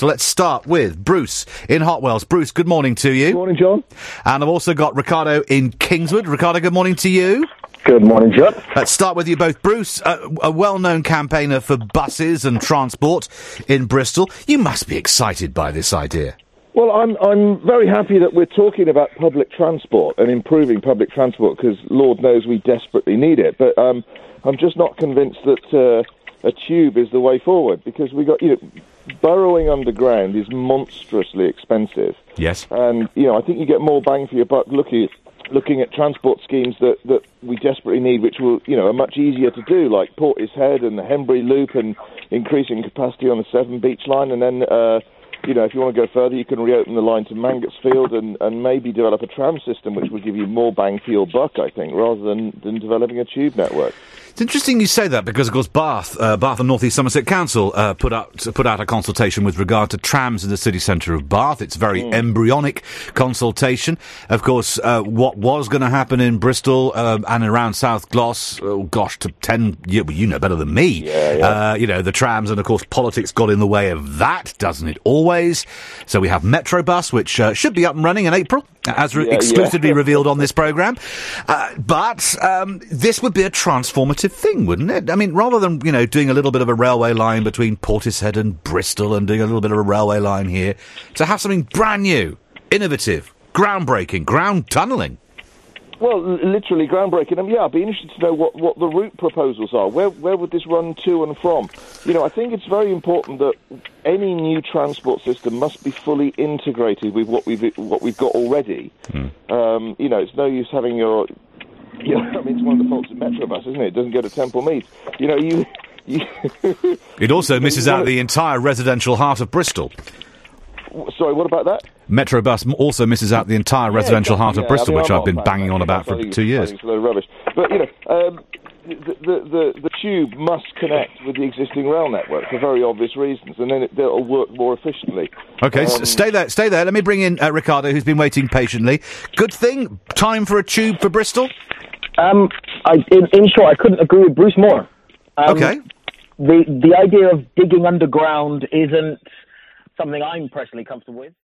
So let's start with Bruce in Hot Wells. Bruce, good morning to you. Good morning, John. And I've also got Ricardo in Kingswood. Ricardo, good morning to you. Good morning, John. Let's start with you both. Bruce, a well-known campaigner for buses and transport in Bristol. You must be excited by this idea. Well, I'm very happy that we're talking about public transport and improving public transport because Lord knows we desperately need it. But I'm just not convinced that a tube is the way forward because burrowing underground is monstrously expensive. Yes. And, I think you get more bang for your buck looking at transport schemes that we desperately need, which are much easier to do, like Portishead and the Henbury Loop and increasing capacity on the Severn Beach line. And then, if you want to go further, you can reopen the line to Mangotsfield and maybe develop a tram system, which would give you more bang for your buck, I think, rather than developing a tube network. It's interesting you say that because, of course, Bath and North East Somerset Council put out a consultation with regard to trams in the city centre of Bath. It's a very embryonic consultation. Of course, what was going to happen in Bristol and around South Gloss, to 10 years, well, you know better than me. Yeah. The trams, and of course, politics got in the way of that, doesn't it always? So we have Metrobus, which should be up and running in April, as exclusively revealed on this programme. But this would be a transformative thing, wouldn't it? I mean, rather than, doing a little bit of a railway line between Portishead and Bristol and doing a little bit of a railway line here, to have something brand new, innovative, groundbreaking, ground tunnelling. Well, literally groundbreaking. I'd be interested to know what the route proposals are. Where would this run to and from? I think it's very important that any new transport system must be fully integrated with what we've got already. It's no use having your... it's one of the faults of Metrobus, isn't it? It doesn't go to Temple Meads. It also misses out the entire residential heart of Bristol. Sorry, what about that? Metrobus also misses out the entire residential heart of Bristol, which I've been banging on about for 2 years. It's a load of rubbish. But, the tube must connect with the existing rail network for very obvious reasons, and then it'll work more efficiently. OK, stay there. Let me bring in Ricardo, who's been waiting patiently. Good thing? Time for a tube for Bristol? In short, I couldn't agree with Bruce more. OK. The idea of digging underground isn't something I'm personally comfortable with.